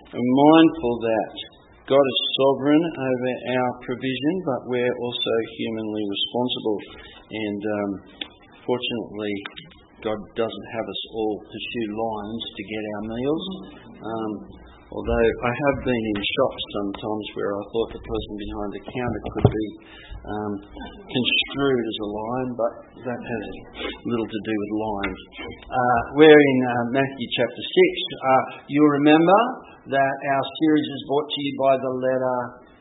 mindful that God is sovereign over our provision, but we're also humanly responsible. And fortunately, God doesn't have us all pursue lines to get our meals. Although I have been in shops sometimes where I thought the person behind the counter could be construed as a lion, but that has little to do with lions. We're in Matthew chapter 6. You'll remember that our series is brought to you by the letter...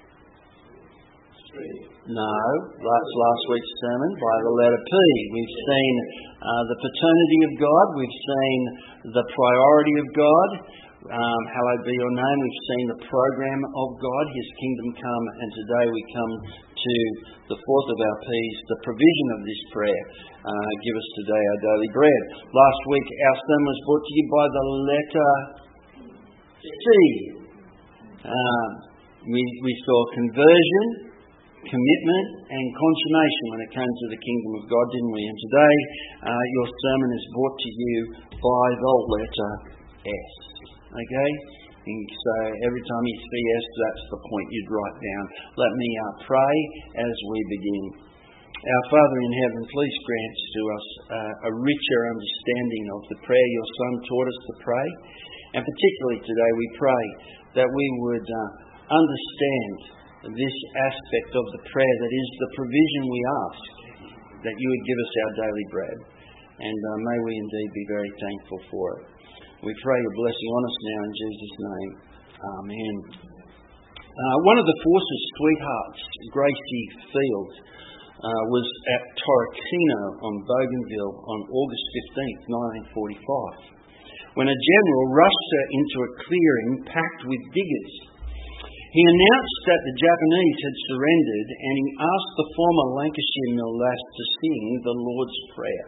No, that's last week's sermon, by the letter P. We've seen the paternity of God, we've seen the priority of God, hallowed be your name, we've seen the program of God, His kingdom come, and today we come to the fourth of our P's, the provision of this prayer. Give us today our daily bread. Last week our sermon was brought to you by the letter C. We saw conversion, commitment and consummation when it came to the kingdom of God, didn't we? And today your sermon is brought to you by the letter S. Okay? And so every time you see S, that's the point you'd write down. Let me pray as we begin. Our Father in heaven, please grant to us a richer understanding of the prayer your Son taught us to pray. And particularly today we pray that we would understand this aspect of the prayer that is the provision we ask, that you would give us our daily bread. And may we indeed be very thankful for it. We pray your blessing on us now in Jesus' name. Amen. One of the Force's sweethearts, Gracie Field, was at Torquino on Bougainville on August 15th, 1945, when a general rushed her into a clearing packed with diggers. He announced that the Japanese had surrendered, and he asked the former Lancashire mill lass to sing the Lord's Prayer.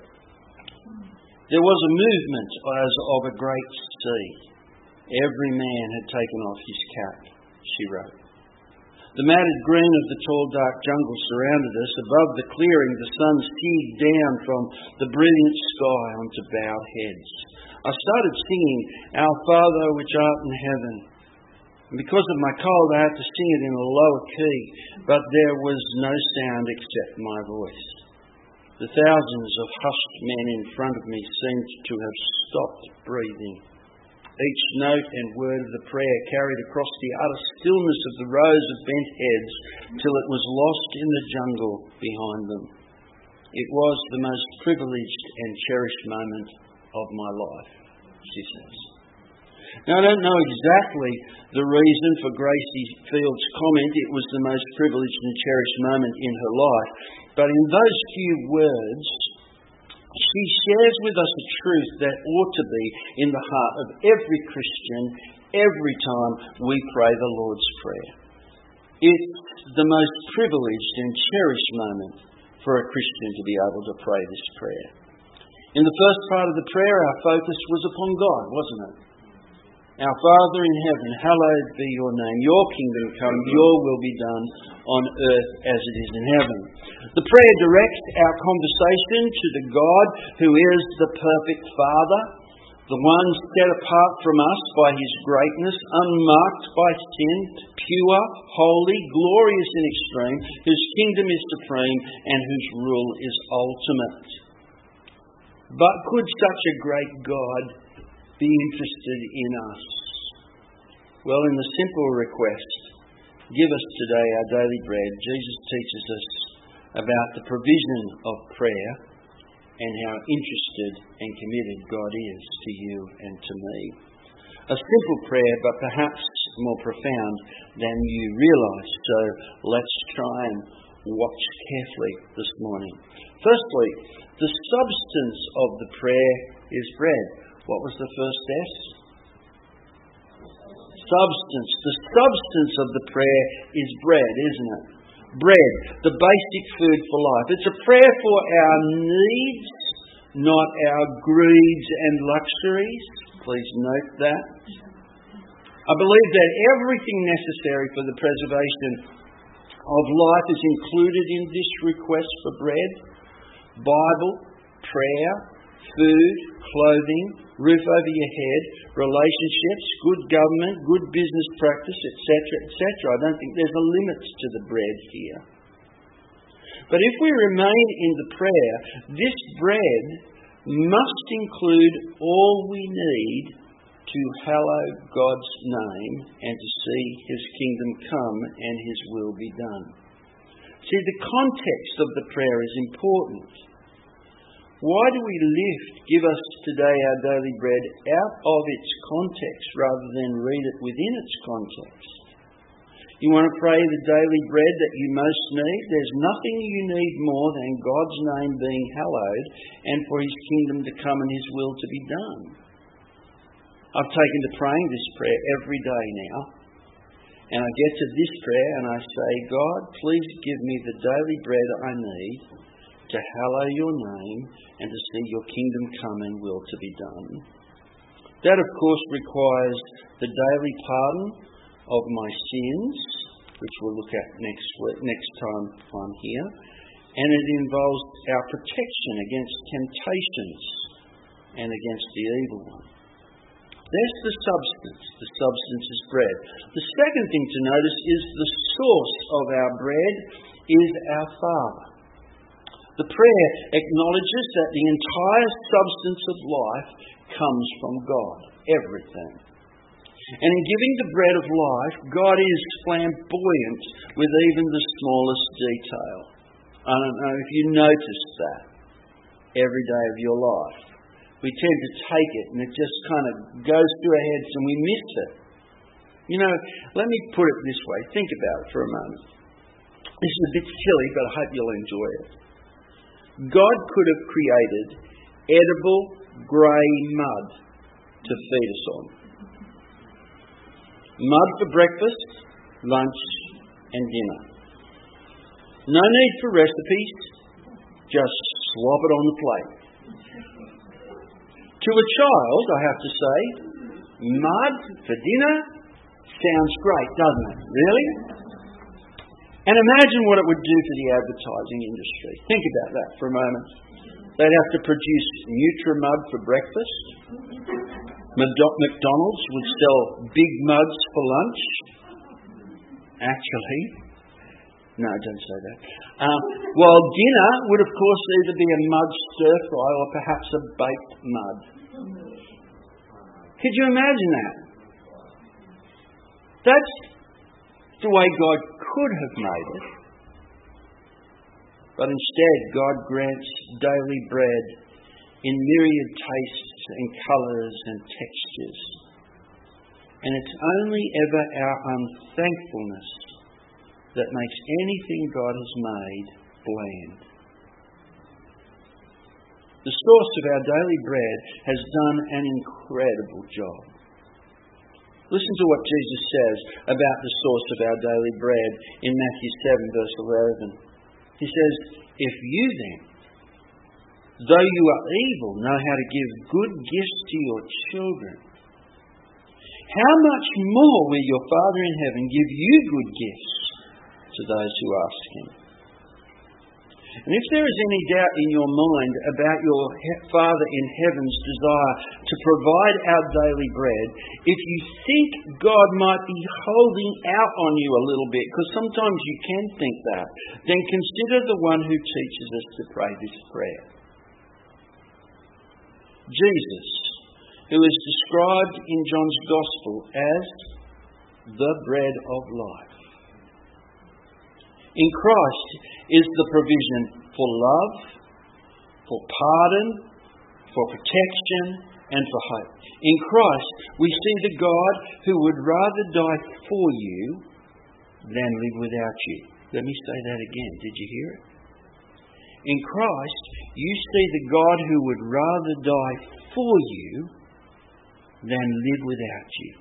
There was a movement as of a great sea. Every man had taken off his cap, she wrote. The matted green of the tall dark jungle surrounded us. Above the clearing the sun seared down from the brilliant sky onto bowed heads. I started singing, Our Father which art in heaven. And because of my cold I had to sing it in a lower key, but there was no sound except my voice. The thousands of hushed men in front of me seemed to have stopped breathing. Each note and word of the prayer carried across the utter stillness of the rows of bent heads till it was lost in the jungle behind them. It was the most privileged and cherished moment of my life, she says. Now, I don't know exactly the reason for Gracie Field's comment. It was the most privileged and cherished moment in her life. But in those few words, she shares with us a truth that ought to be in the heart of every Christian every time we pray the Lord's Prayer. It's the most privileged and cherished moment for a Christian to be able to pray this prayer. In the first part of the prayer, our focus was upon God, wasn't it? Our Father in heaven, hallowed be your name. Your kingdom come, your will be done on earth as it is in heaven. The prayer directs our conversation to the God who is the perfect Father, the one set apart from us by his greatness, unmarked by sin, pure, holy, glorious in extreme, whose kingdom is supreme and whose rule is ultimate. But could such a great God be interested in us? Well, in the simple request, give us today our daily bread, Jesus teaches us about the provision of prayer and how interested and committed God is to you and to me. A simple prayer, but perhaps more profound than you realise. So let's try and watch carefully this morning. Firstly, the substance of the prayer is bread. What was the first S? Substance. The substance of the prayer is bread, isn't it? Bread, the basic food for life. It's a prayer for our needs, not our greeds and luxuries. Please note that. I believe that everything necessary for the preservation of life is included in this request for bread. Bible, prayer, food, clothing, roof over your head, relationships, good government, good business practice, etc., etc. I don't think there's a limit to the bread here. But if we remain in the prayer, this bread must include all we need to hallow God's name and to see His kingdom come and His will be done. See, the context of the prayer is important. Why do we lift, give us today our daily bread, out of its context rather than read it within its context? You want to pray the daily bread that you most need? There's nothing you need more than God's name being hallowed and for His kingdom to come and His will to be done. I've taken to praying this prayer every day now. And I get to this prayer and I say, God, please give me the daily bread I need to hallow your name and to see your kingdom come and will to be done. That, of course, requires the daily pardon of my sins, which we'll look at next time I'm here. And it involves our protection against temptations and against the evil one. There's the substance. The substance is bread. The second thing to notice is the source of our bread is our Father. The prayer acknowledges that the entire substance of life comes from God. Everything. And in giving the bread of life, God is flamboyant with even the smallest detail. I don't know if you notice that every day of your life. We tend to take it and it just kind of goes through our heads and we miss it. You know, let me put it this way. Think about it for a moment. This is a bit silly, but I hope you'll enjoy it. God could have created edible grey mud to feed us on. Mud for breakfast, lunch and dinner. No need for recipes, just slop it on the plate. To a child, I have to say, mud for dinner sounds great, doesn't it? Really? And imagine what it would do for the advertising industry. Think about that for a moment. They'd have to produce Nutrimud for breakfast. McDonald's would sell big mugs for lunch. Actually, no, don't say that. While dinner would, of course, either be a mud stir-fry or perhaps a baked mud. Could you imagine that? That's the way God could have made it. But instead, God grants daily bread in myriad tastes and colours and textures. And it's only ever our unthankfulness that makes anything God has made bland. The source of our daily bread has done an incredible job. Listen to what Jesus says about the source of our daily bread in Matthew 7 verse 11. He says, if you then, though you are evil, know how to give good gifts to your children, how much more will your Father in heaven give you good gifts to those who ask Him? And if there is any doubt in your mind about your Father in heaven's desire to provide our daily bread, if you think God might be holding out on you a little bit, because sometimes you can think that, then consider the one who teaches us to pray this prayer. Jesus, who is described in John's Gospel as the bread of life. In Christ is the provision for love, for pardon, for protection, and for hope. In Christ we see the God who would rather die for you than live without you. Let me say that again. Did you hear it? In Christ you see the God who would rather die for you than live without you.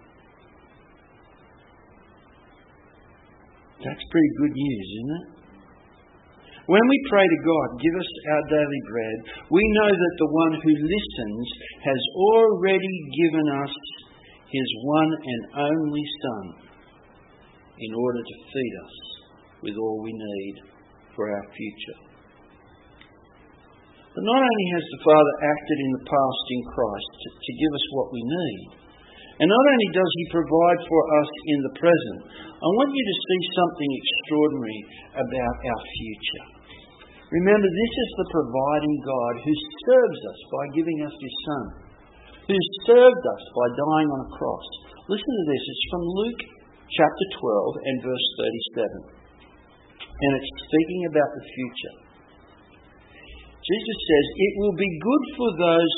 That's pretty good news, isn't it? When we pray to God, give us our daily bread, we know that the one who listens has already given us His one and only Son in order to feed us with all we need for our future. But not only has the Father acted in the past in Christ to give us what we need, and not only does He provide for us in the present, I want you to see something extraordinary about our future. Remember, this is the providing God who serves us by giving us His Son, who served us by dying on a cross. Listen to this. It's from Luke chapter 12 and verse 37. And it's speaking about the future. Jesus says, it will be good for those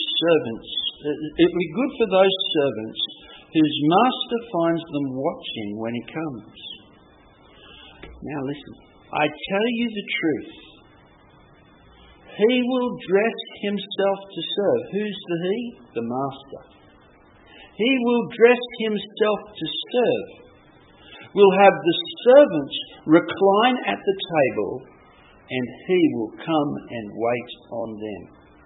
servants whose master finds them watching when he comes. Now listen, I tell you the truth. He will dress himself to serve. Who's the he? The master. He will dress himself to serve. Will have the servants recline at the table, and he will come and wait on them.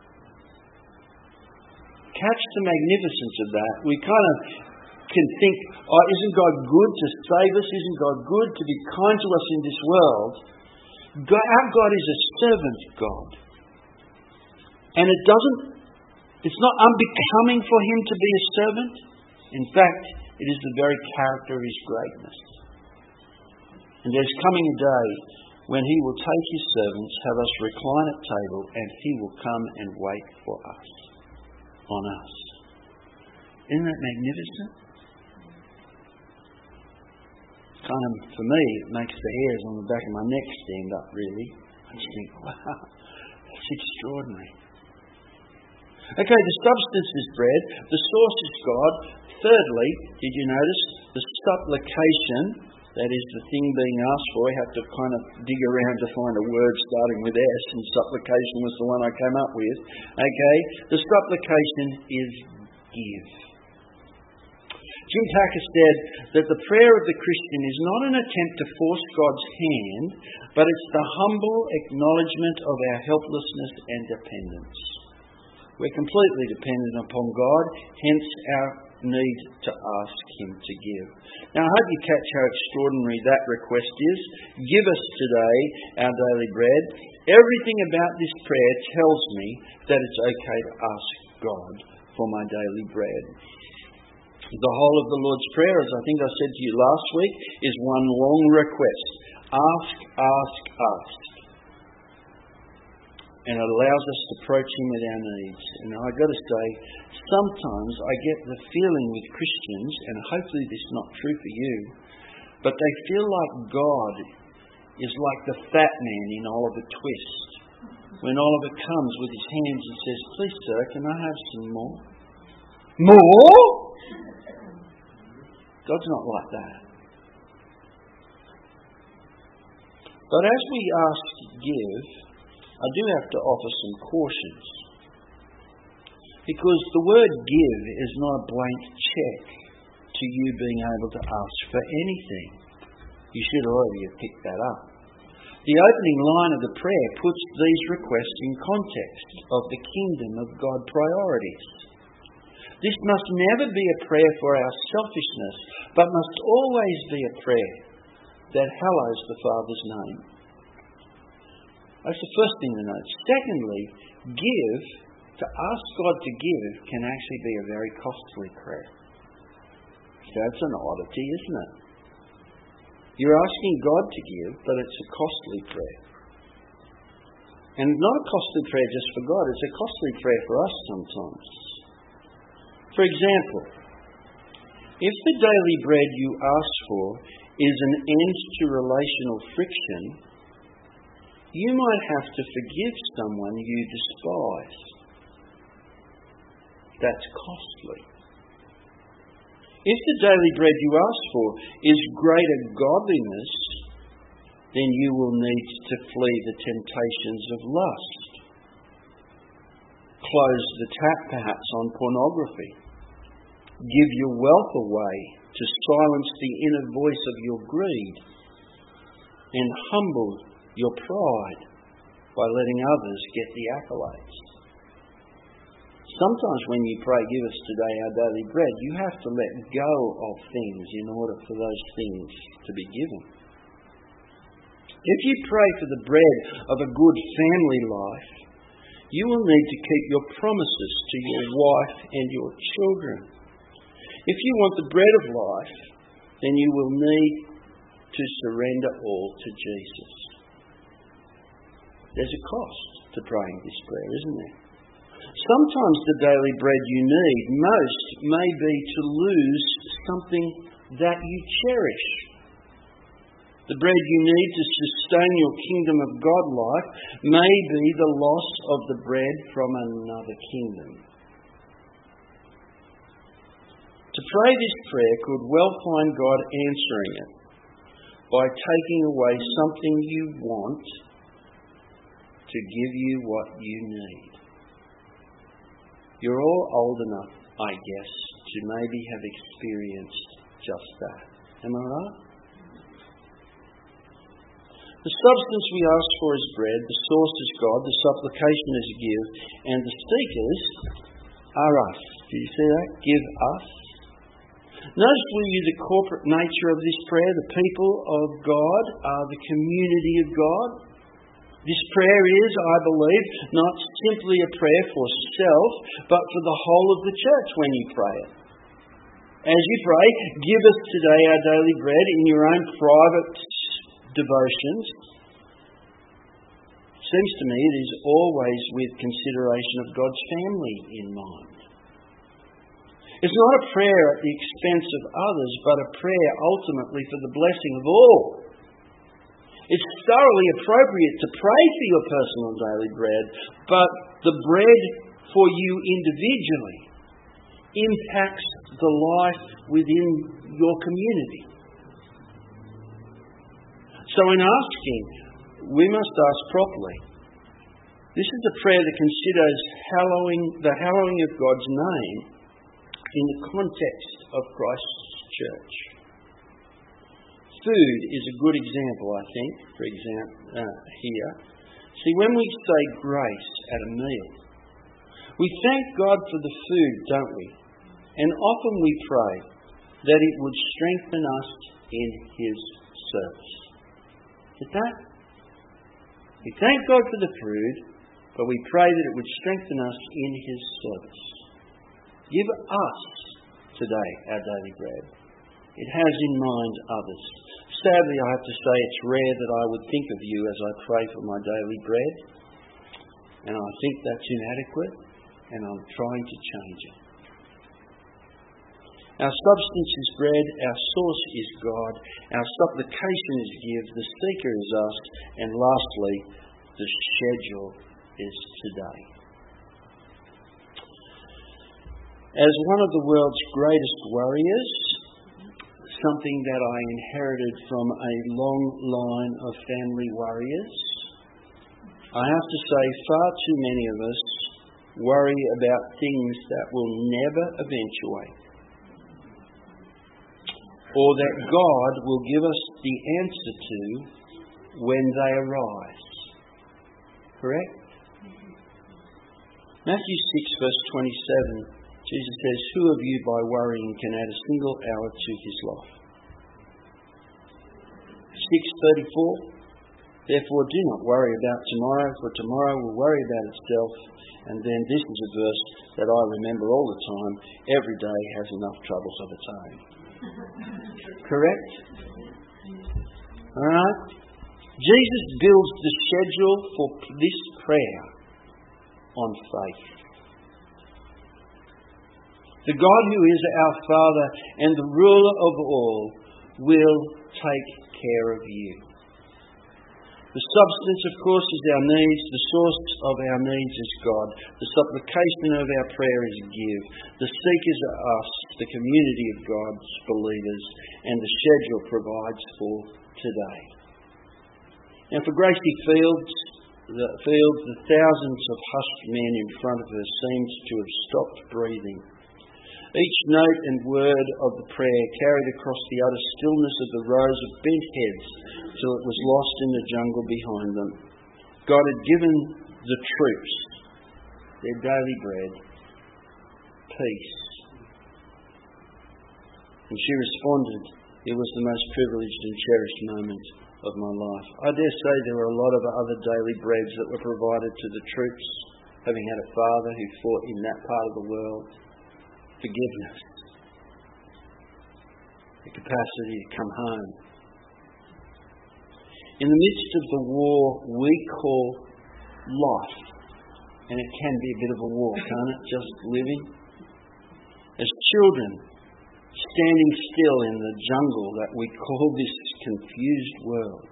Catch the magnificence of that. We kind of can think, oh, isn't God good to save us? Isn't God good to be kind to us in this world? Our God is a servant God. And it's not unbecoming for him to be a servant. In fact, it is the very character of his greatness. And there's coming a day when he will take his servants, have us recline at table, and he will come and wait for us, on us. Isn't that magnificent? Kind of, for me, it makes the hairs on the back of my neck stand up, really. I just think, wow, that's extraordinary. Okay, the substance is bread, the source is God. Thirdly, did you notice the supplication, that is the thing being asked for? I had to kind of dig around to find a word starting with S, and supplication was the one I came up with. Okay, the supplication is give. Jim Packer said that the prayer of the Christian is not an attempt to force God's hand, but it's the humble acknowledgement of our helplessness and dependence. We're completely dependent upon God, hence our need to ask him to give. Now I hope you catch how extraordinary that request is. Give us today our daily bread. Everything about this prayer tells me that it's okay to ask God for my daily bread. The whole of the Lord's Prayer, as I think I said to you last week, is one long request. Ask, ask, ask. And it allows us to approach him with our needs. And I've got to say, sometimes I get the feeling with Christians, and hopefully this is not true for you, but they feel like God is like the fat man in Oliver Twist. When Oliver comes with his hands and says, please sir, can I have some more? More? God's not like that. But as we ask give, I do have to offer some cautions. Because the word give is not a blank check to you being able to ask for anything. You should already have picked that up. The opening line of the prayer puts these requests in context of the kingdom of God priorities. This must never be a prayer for our selfishness, but must always be a prayer that hallows the Father's name. That's the first thing to note. Secondly, to ask God to give can actually be a very costly prayer. So that's an oddity, isn't it? You're asking God to give, but it's a costly prayer. And not a costly prayer just for God, it's a costly prayer for us sometimes. For example, if the daily bread you ask for is an end to relational friction, you might have to forgive someone you despise. That's costly. If the daily bread you ask for is greater godliness, then you will need to flee the temptations of lust. Close the tap perhaps on pornography. Give your wealth away to silence the inner voice of your greed, and humble your pride by letting others get the accolades. Sometimes when you pray, give us today our daily bread, you have to let go of things in order for those things to be given. If you pray for the bread of a good family life, You will need to keep your promises to your wife and your children. If you want the bread of life, then you will need to surrender all to Jesus. There's a cost to praying this prayer, isn't there? Sometimes the daily bread you need most may be to lose something that you cherish. The bread you need to sustain your kingdom of God life may be the loss of the bread from another kingdom. To pray this prayer could well find God answering it by taking away something you want to give you what you need. You're all old enough, I guess, to maybe have experienced just that. Am I right? The substance we ask for is bread, the source is God, the supplication is give, and the seekers are us. Do you see that? Give us. Notice, will you, the corporate nature of this prayer. The people of God are the community of God. This prayer is, I believe, not simply a prayer for self, but for the whole of the church when you pray it. As you pray, give us today our daily bread in your own private devotions. Seems to me it is always with consideration of God's family in mind. It's not a prayer at the expense of others, but a prayer ultimately for the blessing of all. It's thoroughly appropriate to pray for your personal daily bread, but the bread for you individually impacts the life within your community. So in asking, we must ask properly. This is a prayer that considers the hallowing of God's name in the context of Christ's church. Food is a good example, I think, here. See, when we say grace at a meal, we thank God for the food, don't we? And often we pray that it would strengthen us in His service. Is that? We thank God for the food, but we pray that it would strengthen us in His service. Give us today our daily bread. It has in mind others. Sadly, I have to say it's rare that I would think of you as I pray for my daily bread. And I think that's inadequate, and I'm trying to change it. Our substance is bread, our source is God, our supplication is give, the seeker is us, and lastly, the schedule is today. As one of the world's greatest warriors, something that I inherited from a long line of family warriors, I have to say far too many of us worry about things that will never eventuate, or that God will give us the answer to when they arise. Correct? Matthew 6 verse 27, Jesus says, "Who of you by worrying can add a single hour to his life?" 6:34, "Therefore do not worry about tomorrow, for tomorrow will worry about itself." And then this is a verse that I remember all the time: "Every day has enough troubles of its own." Correct? Alright? Jesus builds the schedule for this prayer on faith. The God who is our Father and the ruler of all will take care of you. The substance, of course, is our needs. The source of our needs is God. The supplication of our prayer is give. The seekers are us, the community of God's believers, and the schedule provides for today. Now, for Gracie Fields, the thousands of hushed men in front of her seemed to have stopped breathing. Each note and word of the prayer carried across the utter stillness of the rows of bent heads till it was lost in the jungle behind them. God had given the troops their daily bread, peace. And she responded, "It was the most privileged and cherished moment of my life." I dare say there were a lot of other daily breads that were provided to the troops having had a father who fought in that part of the world. Forgiveness. The capacity to come home. In the midst of the war we call life, and it can be a bit of a war, can't it? Just living. As children, standing still in the jungle that we call this confused world,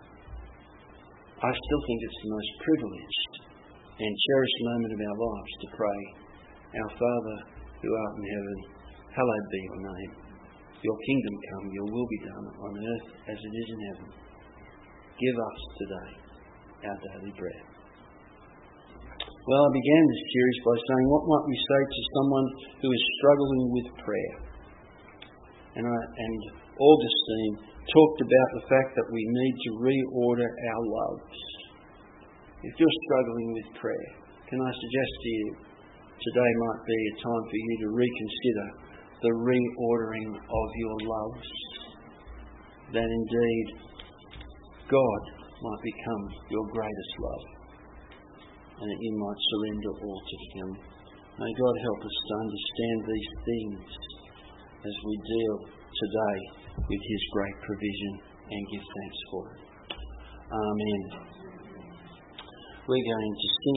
I still think it's the most privileged and cherished moment of our lives to pray, Our Father who art in heaven, hallowed be your name. Your kingdom come, your will be done on earth as it is in heaven. Give us today our daily bread. Well, I began this series by saying, what might we say to someone who is struggling with prayer? And Augustine talked about the fact that we need to reorder our loves. If you're struggling with prayer, can I suggest to you, today might be a time for you to reconsider the reordering of your loves. That indeed, God might become your greatest love, and that you might surrender all to Him. May God help us to understand these things as we deal today with His great provision and give thanks for it. Amen. We're going to sing.